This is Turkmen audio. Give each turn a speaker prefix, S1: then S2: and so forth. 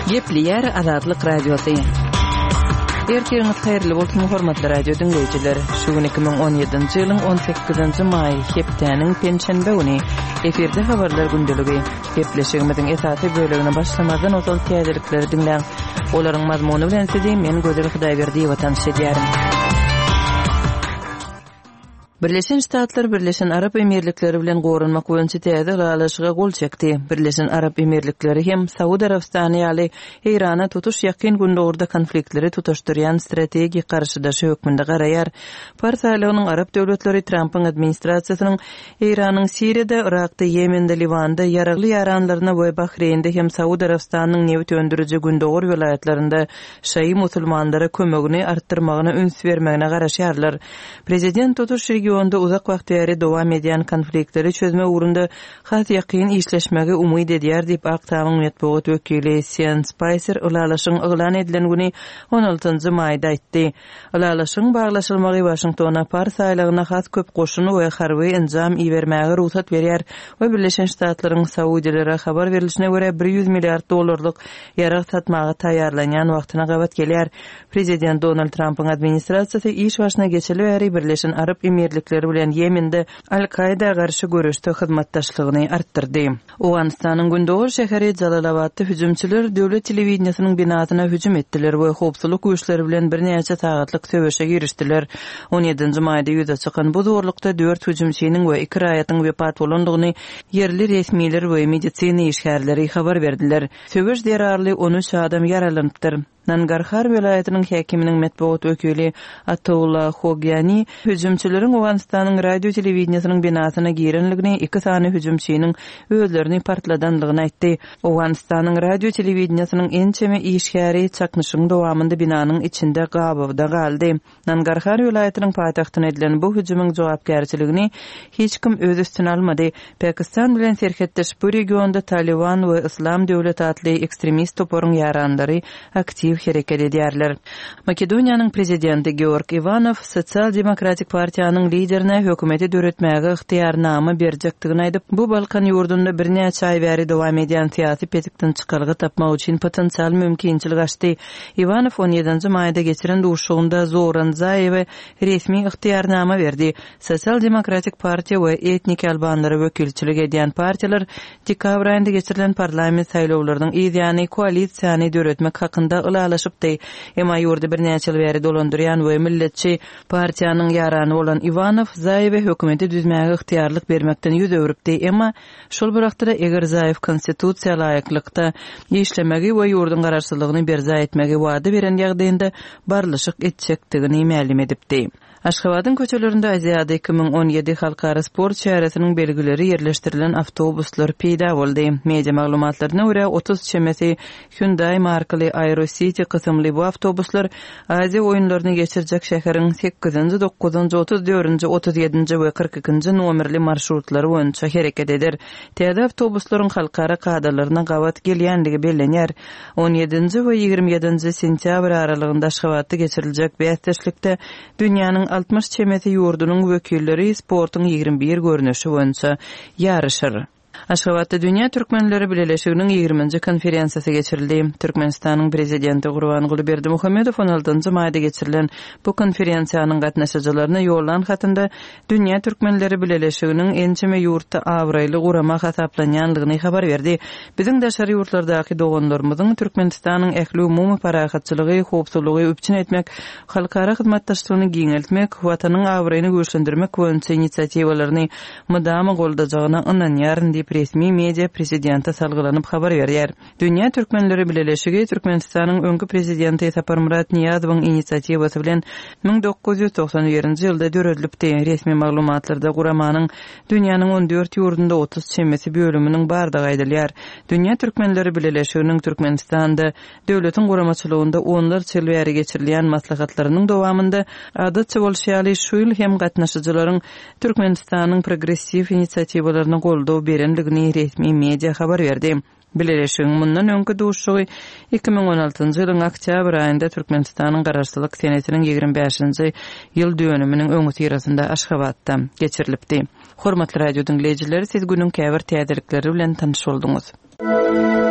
S1: Gepli yer Azadlyk radiosu. Erkeginiz hayırlı bolsun hormatly radio dinleyijileri. Şu gün 2017-nji ýylyň 18-nji maý hepdeniň penşenbe güni efirde habarlar gündeligi. Gepleşigimiziň esasy bölegine başlamadan ozal täzelikleri dinläň. Olaryň mazmuny bilen sizi men Gözel Hudaýberdi watan şedýärim. Birleşen Ştatlar Birleşen Arap Emirlikleri bilen gorunmak boýunça täze galaşyga gol çekdi. Birleşen Arap Emirlikleri hem Saudi Arabistany ýaly Irana tutuş ýakyn günde orda konfliktleri tutuşdurýan strategi garşydaşy hökmünde garaýar. Partiýalynyň Arap döwletleri Trump'yň administrasiýasynyň Iranyň Siriýada, Irakda, Yemende, Livanda ýaragly ýaranlaryna we Bahreýnde hem Saudi Arabistanyň newit öndüriji gündogor welaýatlarynda şaý musulmanlara kömegini artdyrmagyna üns bermegine garaşýarlar. Prezident tutuş regionda uzak wagt bäri dowam edýän konfliktleri çözme ugrunda has ýakyn işleşmegi umyd edýär diýip Aktawyň medeniýet wekili Sean Spicer ulalaşyň yglan edilen güni 16-njy maýda aýtdy. Ulalaşyň baglaşylmagy Washingtona partiýalygyna has köp goşuny we harby enjam iýermäge ruhsat berýär we Birleşen Ştatlaryň Saudiýalary habar berilişine görä $100 milliard dollarlyk ýarag satmagy taýýarlanýan wagtyna gabat gelýär. Prezident Donald Trump'yň administrasiýasy iş başyna geçeli bäri Birleşen Arap Emirlikleri bilen Yemende Al-Qaida garşy görüşde hyzmatdaşlygyny artdyrdy. Owganistanyň gündogor şäheri Jalalabadda hüjümçiler döwlet telewizionasynyň binasyna hüjüm etdiler we howpsuzlyk güýçleri bilen bir näçe sagatlyk söwüşe girişdiler. 17-nji maýda ýüze çykan bu zorlukda 4 hüjümçiniň we 2 raýatyň wepat bolandygyny yerli resmiler we medisina işgärleri habar berdiler. Söwüş derarly 13 adam yaralanypdyr. Nangarhar welaýatynyň häkiminiň medeniýet wekili Atullah Hogyani hüjümçileriň Owganistanyň radio telewizionasynyň binasyna girenligini, 2 sany hüjümçiniň özlerini partladanlygyny aýtdy. Owganistanyň radio telewizionasynyň en çeme işgäri çaknyşyň dowamında binanyň içinde gabawda galdy. Nangarhar welaýatynyň paýtagtyna edilen bu hüjümüň jogapkärçiligini hiç kim öz üstüne almady. Pakistan bilen serhetdeş bu regionda Taliban we Islam döwleti atly ekstremist toparyň ýarandary aktiv hereket edýärler. Makedoniýanyň prezidenti Georg Ivanov Sosial Demokratik partiýanyň liderine hökümeti döretmäge ihtiýarnama berjekdigini aýdyp, bu Balkan ýurdunda bir näçe aý bäri dowam edýän syýasy petikden çykargy tapmak üçin potensial mümkinçilik açdy. Ivanov 17-nji maýda geçiren duşugynda Zoran Zayew resmi ihtiýarnama berdi. Sosial Demokratik partiýa we etnik albanlary wekilçilik edýän partiýalar dekabr aýynda geçirilen parlament saýlawlarynyň ýa-ni koalisiýany döretmek hakynda ulalaşypdy. Emma ýurda bir näçe ýyl bäri dolandyrýan we milletçi partiýanyň ýarany bolan Ivanov Zayew hökümeti düzmäge ihtiýarlyk bermekden ýüz öwrüpdi. Emma şol bir wagtda eger Zayew konstitusiýa laýyklykda işlemegi we ýurdun garaşsyzlygyny berza etmegi wada beren ýagdaýynda barlyşyk etjekdigini ma'lum edipdi. Aşgabatyň köçelerinde Aziýada 2017 halkara sport şäheresiniň belgileri yerleşdirilen awtobuslar peýda boldy. Media maglumatlaryna görä 30 çemesi Hyundai markaly Aerocity kysymly bu awtobuslar Aziýa oýunlaryny geçirjek şäheriň 8-nji, 9-njy, 34-nji, 37-nji we 42-nji nomerli marşrutlary boýunça hereket eder. Täze awtobuslaryň halkara kadrlaryna gabat gelýänligi bellenýär. 17-nji we 27-nji sentýabr aralygynda Aşgabatda geçiriljek beýatdeşlikde dünýäniň 60 çemeti ýurdunyň wekilleri sportyň 21 görnüşi boýunça ýarışyr. Aşgabatda Dünýä Türkmenleri Birleşiginiň 20-nji konferensiýasy geçirildi. Türkmenistanyň prezidenti Gurbanguly Berdimuhammedow 16-njy maýda geçirilen bu konferensiýanyň gatnaşyjylaryna ýollan hatynda Dünýä Türkmenleri Birleşiginiň ençeme ýurtda awraýly gurama hasaplanýanlygyny habar berdi. Biziň daşary ýurtlardaky doganlarymyzyň Türkmenistanyň ähli umumy parahatçylygy, howpsuzlygy üpçün etmek, halkara hyzmatdaşlygyny giňeltmek, watanyň awraýyny güýçlendirmek boýunça inisiatiwalaryny mydama goldajagyna ynanýar diýip resmi media prezidenti salgylanyp habar berýär. Dünýä Türkmenleri Birleşigi Türkmenistanyň öňkü prezidenti Saparmurat Niýazowyň inisiatiwasy bilen 1991-nji ýylda döredilipdi. Resmi maglumatlarda guramanyň dünýäniň 14 ýurdunda 30 çemesi bölüminiň bardygy aýdylýar. Dünýä Türkmenleri Birleşiginiň Türkmenistanda döwletiň guramaçylygynda onlarça ýyl bäri geçirilýän maslahatlarynyň dowamında adatça bolşýaly şu ýyl hem gatnaşyjylaryň Türkmenistanyň progressiw inisiatiwalaryna goldaw berenligini resmi media habar berdi. Birleşigiň mundan öňkü duşugy 2016-njy ýylyň oktýabr aýynda Türkmenistanyň garaşsyzlyk senetiniň 25-nji ýyl dönüminiň öňü tirasynda Aşgabatda geçirilipdi. Hormatly radio dinleýijileri, siz günüň käbir täzelikleri bilen tanyş bolduňuz.